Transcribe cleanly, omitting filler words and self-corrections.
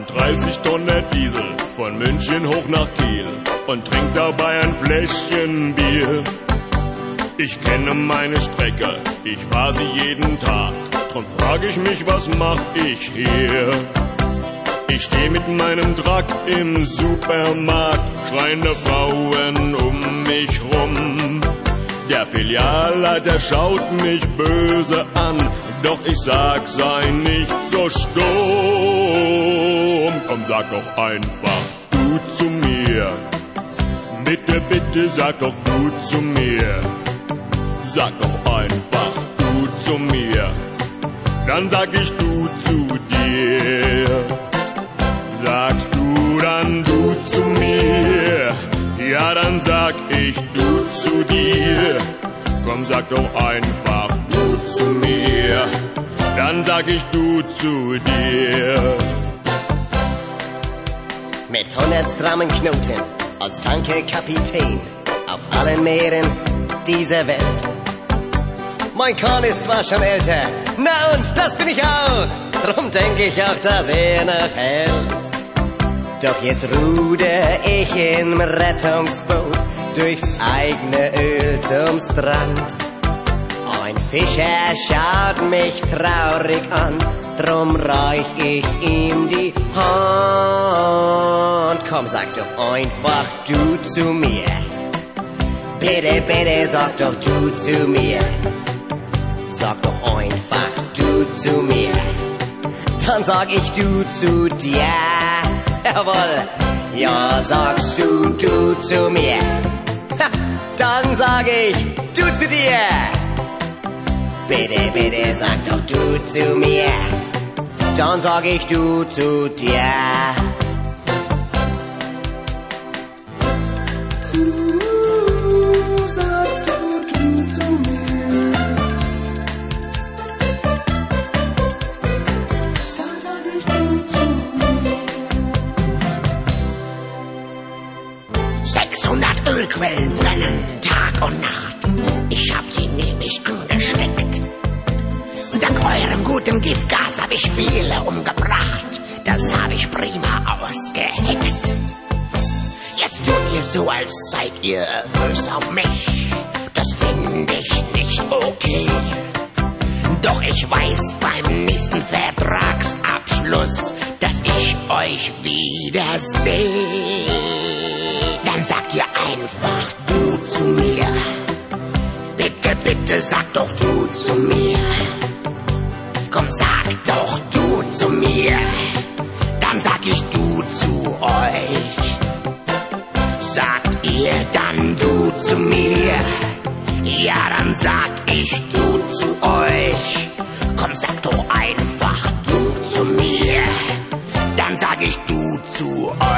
fahren 30 Tonnen Diesel von München hoch nach Kiel und trink dabei ein Fläschchen Bier. Ich kenne meine Strecke, ich fahr sie jeden Tag, drum frag ich mich, was mach ich hier? Ich steh mit meinem Truck im Supermarkt, schreiende Frauen um mich rum. Der Filialleiter schaut mich böse an, doch ich sag, sei nicht so stumm. Komm, sag doch einfach du zu mir. Bitte, bitte, sag doch du zu mir. Sag doch einfach du zu mir. Dann sag ich du zu dir. Sagst du dann du zu mir? Ja, dann sag ich du zu dir. Komm, sag doch einfach du zu mir. Dann sag ich du zu dir. Mit 100 strammen Knoten als Tankerkapitän auf allen Meeren dieser Welt. Mein Kahn ist zwar schon älter, na und das bin ich auch. Drum denk ich auch, dass noch hält. Doch jetzt ruder ich im Rettungsboot durchs eigene Öl zum Strand. Ein Fischer schaut mich traurig an, drum reich ich ihm die Hand. Komm, sag doch einfach du zu mir. Bitte, bitte, sag doch du zu mir. Sag doch einfach du zu mir. Dann sag ich du zu dir. Jawohl, ja, sagst du zu mir. Ha, dann sag ich du zu dir. Bitte, bitte, sag doch du zu mir. Dann sag ich du zu dir. Sagst du zu mir. Dann sag ich du zu mir. 600 Ölquellen brennen Tag und Nacht. Ich hab sie nämlich angesteckt. Dank eurem guten Giftgas hab ich viele umgebracht. Das hab ich prima ausgeheckt. Jetzt tut ihr so, als seid ihr böse auf mich. Das find ich nicht okay. Doch ich weiß beim nächsten Vertragsabschluss, dass ich euch wiederseh. Dann sagt ihr einfach du zu mir. Bitte, bitte, sag doch du zu mir. Komm, sag doch du zu mir. Dann sag ich du zu euch. Sagt ihr dann du zu mir? Ja, dann sag ich du zu euch. Komm, sag doch einfach du zu mir. Dann sag ich du zu euch.